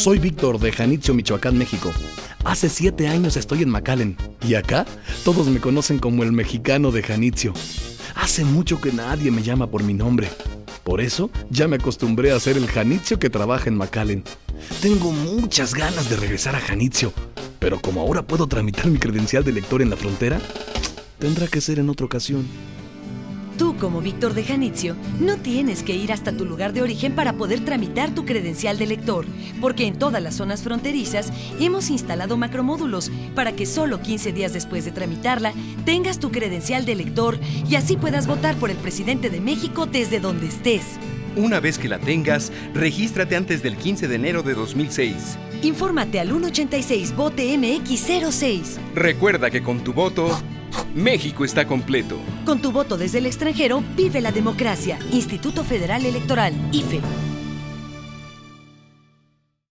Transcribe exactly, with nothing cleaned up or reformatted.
Soy Víctor de Janitzio, Michoacán, México. Hace siete años estoy en McAllen y acá todos me conocen como el mexicano de Janitzio. Hace mucho que nadie me llama por mi nombre. Por eso ya me acostumbré a ser el Janitzio que trabaja en McAllen. Tengo muchas ganas de regresar a Janitzio, pero como ahora puedo tramitar mi credencial de lector en la frontera, tendrá que ser en otra ocasión. Tú, como Víctor de Janitzio, no tienes que ir hasta tu lugar de origen para poder tramitar tu credencial de lector, porque en todas las zonas fronterizas hemos instalado macromódulos para que solo quince días después de tramitarla tengas tu credencial de lector y así puedas votar por el presidente de México desde donde estés. Una vez que la tengas, regístrate antes del quince de enero de dos mil seis. Infórmate al uno ochenta y seis vote M X cero seis. Recuerda que con tu voto, México está completo. Con tu voto desde el extranjero, vive la democracia. Instituto Federal Electoral, I F E.